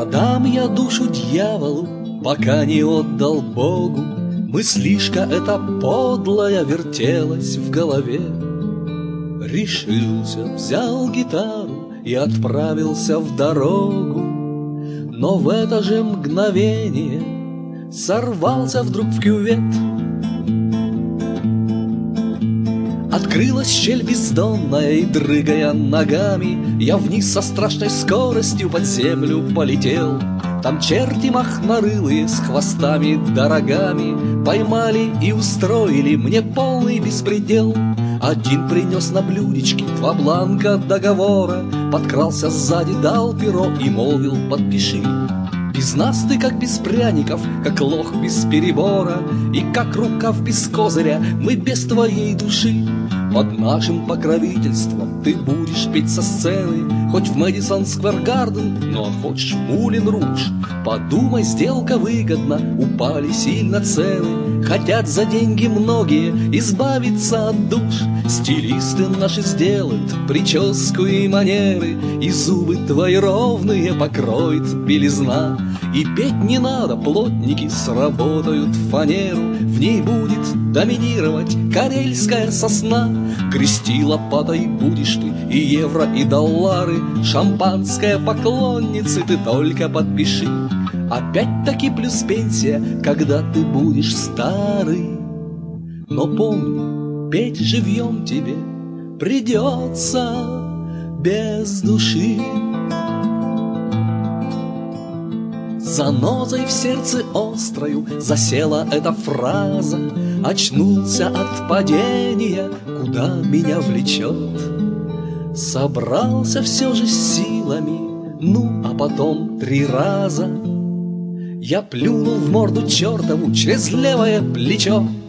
Продам я душу дьяволу, пока не отдал Богу. Мыслишка эта подлая вертелась в голове. Решился, взял гитару и отправился в дорогу. Но в это же мгновение сорвался вдруг в кювет. Открылась щель бездонная, и, дрыгая ногами, я вниз со страшной скоростью под землю полетел. Там черти махнорылые с хвостами да рогами поймали и устроили мне полный беспредел. Один принес на блюдечке 2 бланка договора, подкрался сзади, дал перо и молвил: подпиши. Без нас ты как без пряников, как лох без перебора, и как рукав без козыря мы без твоей души. Под нашим покровительством ты будешь петь со сцены, хоть в Мэдисон Сквер Гарден, ну а хочешь в Мулин Руж. Подумай, сделка выгодна, упали сильно цены, хотят за деньги многие избавиться от душ. Стилисты наши сделают прическу и манеры, и зубы твои ровные покроет белизна. И петь не надо, плотники сработают фанеру, в ней будет доминировать карельская сосна. Грести лопатой будешь ты и евро, и доллары, шампанское поклонницы, ты только подпиши. Опять-таки плюс пенсия, когда ты будешь старый. Но помни, петь живьем тебе придется без души. Занозой в сердце острою засела эта фраза. Очнулся от падения, куда меня влечет. Собрался все же с силами, ну а потом 3 раза я плюнул в морду чертову через левое плечо.